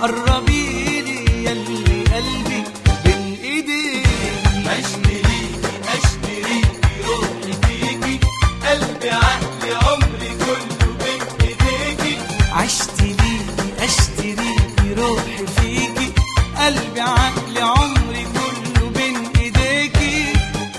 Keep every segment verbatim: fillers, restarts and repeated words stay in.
قربي لي يلي قلبي بين ايديك. اشتريكي اشتريكي روحي فيكي، قلبي عقلي عمري كله بين ايديكي. عشت ليكي اشتريكي روحي فيكي، قلبي عقلي عمري كله بين ايديكي.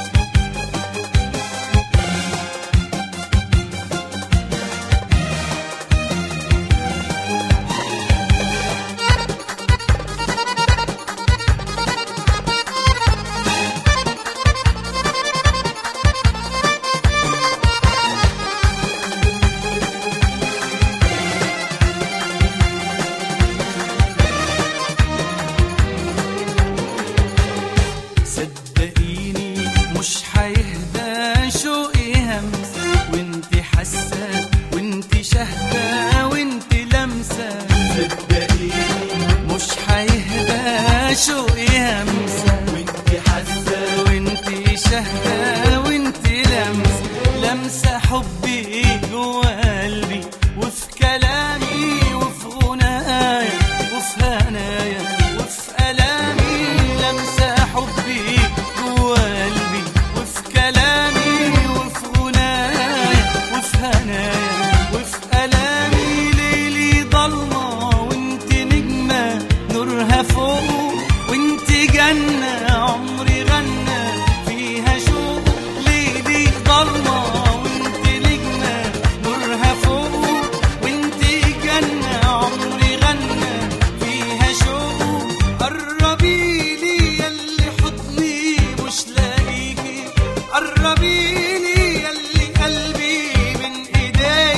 صدقيني مش هيهدى شوقي همس، وانتي حاسة وانتي شاهدة وانتي لمسة. صدقيني مش هيهدى شوقي همسة، وانتي حاسة وانتي شاهدة وانتي لمسة. لمسة حبي جوا قلبي، وفي كلامي وفي غنايا وفي هنايا وفي ألامي. لمسة حبي جوا قلبي، وفي كلامي وفي غنايا وفي هنايا وفي ألامي. ليلي ضلمة وانتي نجمة نورها فوق، وانتي جنة عمري غنى فيها شوق. ليلي ضلمة وانتي نجمة نورها فوق، وانتي جنة عمري غنى فيها شوق. قربي لي يلي حضني مش لاقيكي، قربي لي يلي قلبي من ايديك.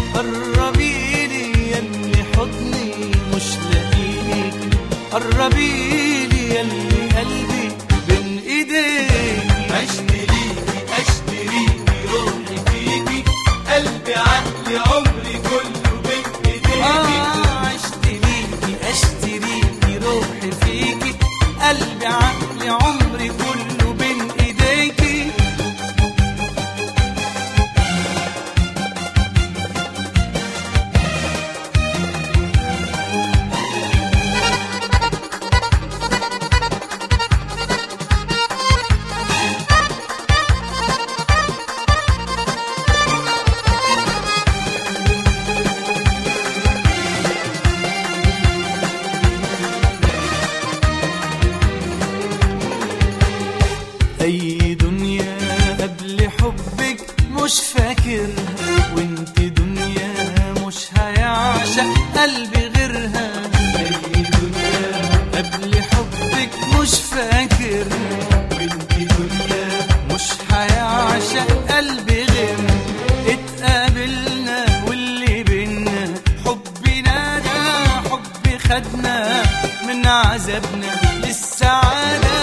قربي لي يلي حضني مش لاقيكي، قربي لي يلي قلبي بين ايديك. اشتريكي اشتريكي روحي فيكي، قلبي عقلي عمري كله بين ايديكي. آه عشت ليكي اشتريكي روحي فيكي، قلبي عقلي عمري كله بين ايديكي. أي دنيا قبل حبك مش فاكرها، وانت دنيا مش هيعشق قلبي غيرها. أي دنيا قبل حبك مش فاكرها، وانتي دنيا مش هيعشق قلبي غيرها. اتقابلنا واللي بينا حبنا ده حب خدنا من عذابنا للسعادة.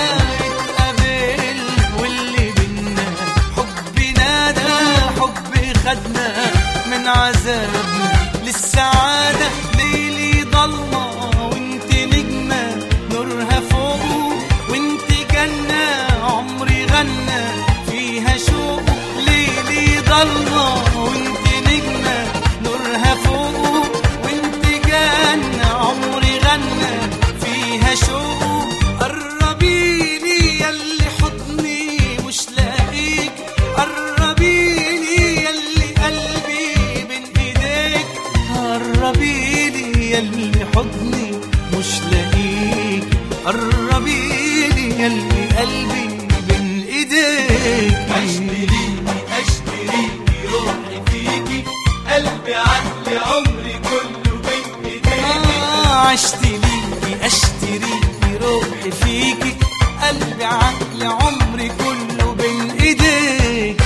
خدنا من عذابنا للسعادة. ليلي ضلمة وانتي نجمة نورها فوق، وانتي جنة عمري غنى فيها شوق. ليلي ضلمة وانتي نجمة نورها فوق، وانتي جنة عمري غنى فيها شوق. قربي لي يلي حضني مش لاقيك، قربي قربي لي يلي حضني مش لاقيك، قربي لي يلي قلبي بين ايديك. اشتريكي اشتريكي روحي فيكي، قلبي عقلي عمري كله بين ايديكي. آه عشت ليكي اشتريكي روحي فيكي، قلبي عقلي عمري كله بين ايديك.